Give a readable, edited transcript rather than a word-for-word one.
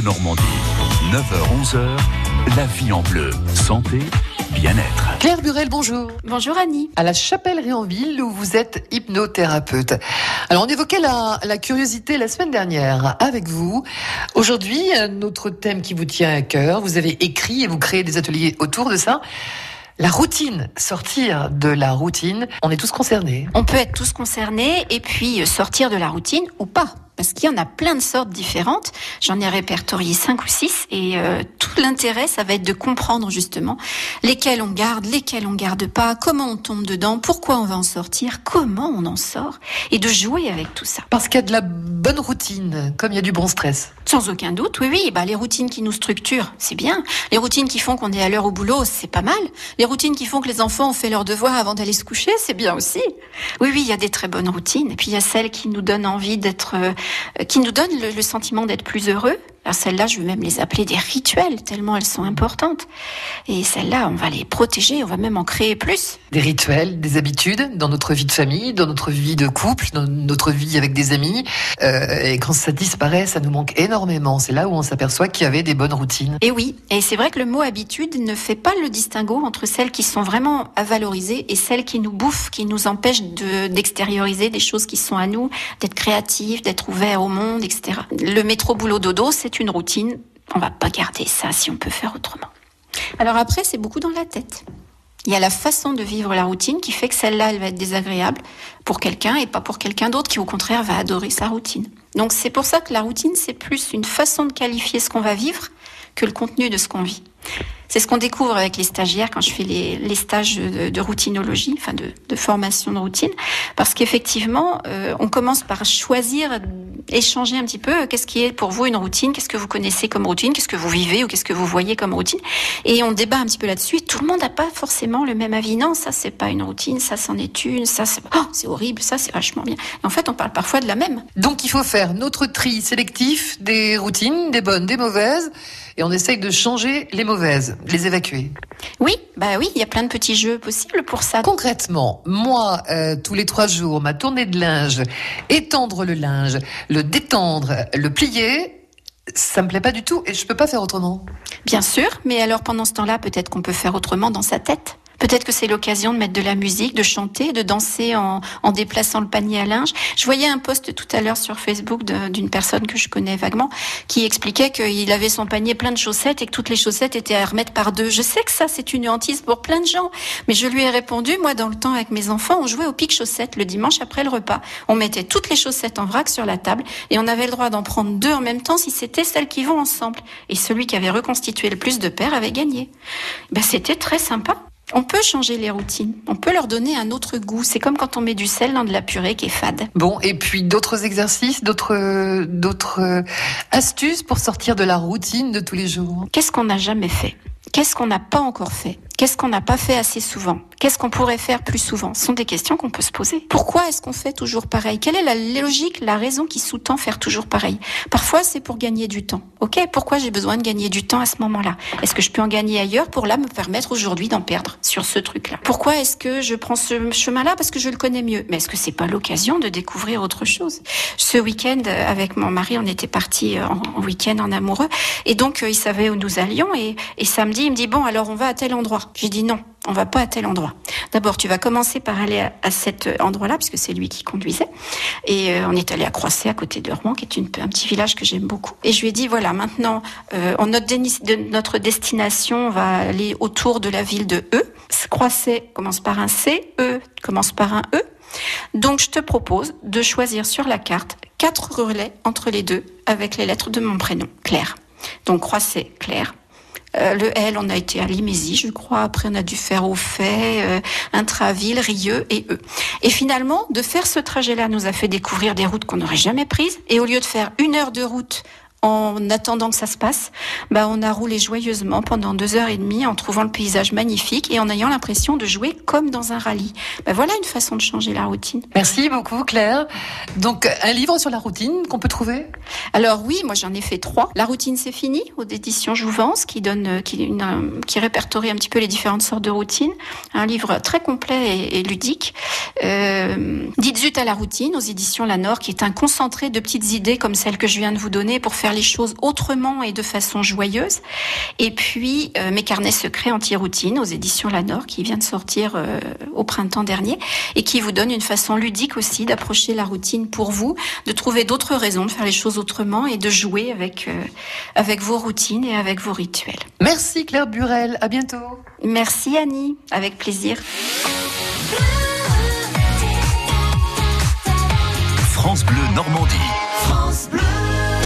Normandie. 9h-11h, la vie en bleu. Santé, bien-être. Claire Burel, bonjour. Bonjour Annie. À la Chapelle-Réanville, où vous êtes hypnothérapeute. Alors, on évoquait la curiosité la semaine dernière avec vous. Aujourd'hui, notre thème qui vous tient à cœur, vous avez écrit et vous créez des ateliers autour de ça. La routine, sortir de la routine, on est tous concernés. On peut être tous concernés et puis sortir de la routine ou pas. Parce qu'il y en a plein de sortes différentes. J'en ai répertorié 5 ou 6 et tout l'intérêt, ça va être de comprendre justement lesquels on garde pas, comment on tombe dedans, pourquoi on va en sortir, comment on en sort et de jouer avec tout ça. Parce qu'il y a de la bonne routine, comme il y a du bon stress. Sans aucun doute, oui. Les routines qui nous structurent, c'est bien. Les routines qui font qu'on est à l'heure au boulot, c'est pas mal. Les routines qui font que les enfants ont fait leurs devoirs avant d'aller se coucher, c'est bien aussi. Oui, il y a des très bonnes routines. Et puis il y a celles qui nous donnent envie d'être... qui nous donnent le sentiment d'être plus heureux. Alors celles-là, je vais même les appeler des rituels, tellement elles sont importantes. Et celles-là, on va les protéger, on va même en créer plus. Des rituels, des habitudes dans notre vie de famille, dans notre vie de couple, dans notre vie avec des amis. Et quand ça disparaît, ça nous manque énormément. C'est là où on s'aperçoit qu'il y avait des bonnes routines. Et oui, et c'est vrai que le mot habitude ne fait pas le distinguo entre celles qui sont vraiment à valoriser et celles qui nous bouffent, qui nous empêchent d'extérioriser des choses qui sont à nous, d'être créatifs, d'être ouverts au monde, etc. Le métro boulot dodo, c'est une routine. On va pas garder ça si on peut faire autrement. Alors après, c'est beaucoup dans la tête. Il y a la façon de vivre la routine qui fait que celle-là, elle va être désagréable pour quelqu'un et pas pour quelqu'un d'autre qui, au contraire, va adorer sa routine. Donc c'est pour ça que la routine, c'est plus une façon de qualifier ce qu'on va vivre que le contenu de ce qu'on vit. C'est ce qu'on découvre avec les stagiaires quand je fais les stages de routinologie, enfin de formation de routine, parce qu'effectivement, on commence par choisir, échanger un petit peu, qu'est-ce qui est pour vous une routine, qu'est-ce que vous connaissez comme routine, qu'est-ce que vous vivez ou qu'est-ce que vous voyez comme routine, et on débat un petit peu là-dessus, et tout le monde n'a pas forcément le même avis. Non, ça c'est pas une routine, ça c'en est une, ça c'est horrible, ça c'est vachement bien. Et en fait, on parle parfois de la même. Donc il faut faire notre tri sélectif des routines, des bonnes, des mauvaises, et on essaye de changer les mauvaises, de les évacuer. Oui, il y a plein de petits jeux possibles pour ça. Concrètement, moi, tous les 3 jours, ma tournée de linge, étendre le linge, le détendre, le plier, ça me plaît pas du tout et je peux pas faire autrement. Bien sûr, mais alors pendant ce temps-là, peut-être qu'on peut faire autrement dans sa tête. Peut-être que c'est l'occasion de mettre de la musique, de chanter, de danser en déplaçant le panier à linge. Je voyais un post tout à l'heure sur Facebook d'une personne que je connais vaguement qui expliquait qu'il avait son panier plein de chaussettes et que toutes les chaussettes étaient à remettre par 2. Je sais que ça, c'est une hantise pour plein de gens. Mais je lui ai répondu, moi, dans le temps avec mes enfants, on jouait au pique-chaussettes le dimanche après le repas. On mettait toutes les chaussettes en vrac sur la table et on avait le droit d'en prendre 2 en même temps si c'était celles qui vont ensemble. Et celui qui avait reconstitué le plus de paires avait gagné. C'était très sympa. On peut changer les routines, on peut leur donner un autre goût. C'est comme quand on met du sel dans de la purée qui est fade. Bon, et puis d'autres exercices, d'autres astuces pour sortir de la routine de tous les jours. Qu'est-ce qu'on n'a jamais fait ? Qu'est-ce qu'on n'a pas encore fait ? Qu'est-ce qu'on n'a pas fait assez souvent ? Qu'est-ce qu'on pourrait faire plus souvent ? Ce sont des questions qu'on peut se poser. Pourquoi est-ce qu'on fait toujours pareil ? Quelle est la logique, la raison qui sous-tend faire toujours pareil ? Parfois, c'est pour gagner du temps. Ok, pourquoi j'ai besoin de gagner du temps à ce moment-là ? Est-ce que je peux en gagner ailleurs pour là me permettre aujourd'hui d'en perdre sur ce truc-là ? Pourquoi est-ce que je prends ce chemin-là ? Parce que je le connais mieux. Mais est-ce que c'est pas l'occasion de découvrir autre chose ? Ce week-end, avec mon mari, on était partis en week-end en amoureux. Et donc, il savait où nous allions. Et samedi, il me dit, bon, alors on va à tel endroit. J'ai dit non, on va pas à tel endroit. D'abord, tu vas commencer par aller à cet endroit-là, puisque c'est lui qui conduisait. Et on est allé à Croisset, à côté de Rouen, qui est un petit village que j'aime beaucoup. Et je lui ai dit, voilà, maintenant, notre destination, on va aller autour de la ville de E. Croisset commence par un C, E commence par un E. Donc, je te propose de choisir sur la carte 4 relais entre les deux, avec les lettres de mon prénom, Claire. Donc, Croisset, Claire. Le L, on a été à Limézy, je crois. Après, on a dû faire Auffay, Intraville, Rieux et E. Et finalement, de faire ce trajet-là nous a fait découvrir des routes qu'on n'aurait jamais prises. Et au lieu de faire 1 heure de route en attendant que ça se passe, on a roulé joyeusement pendant 2h30 en trouvant le paysage magnifique et en ayant l'impression de jouer comme dans un rallye. Voilà une façon de changer la routine. Merci beaucoup Claire. Donc un livre sur la routine qu'on peut trouver ? Alors oui, moi j'en ai fait 3. La routine c'est fini, aux éditions Jouvence, qui répertorie un petit peu les différentes sortes de routines. Un livre très complet et ludique. Dites zut à la routine, aux éditions La Nord, qui est un concentré de petites idées comme celles que je viens de vous donner pour faire les choses autrement et de façon joyeuse. Et puis, mes carnets secrets anti-routine aux éditions Lanor, qui vient de sortir au printemps dernier, et qui vous donne une façon ludique aussi d'approcher la routine pour vous, de trouver d'autres raisons de faire les choses autrement et de jouer avec vos routines et avec vos rituels. Merci Claire Burel, à bientôt. Merci Annie, avec plaisir. France Bleu Normandie. France Bleu.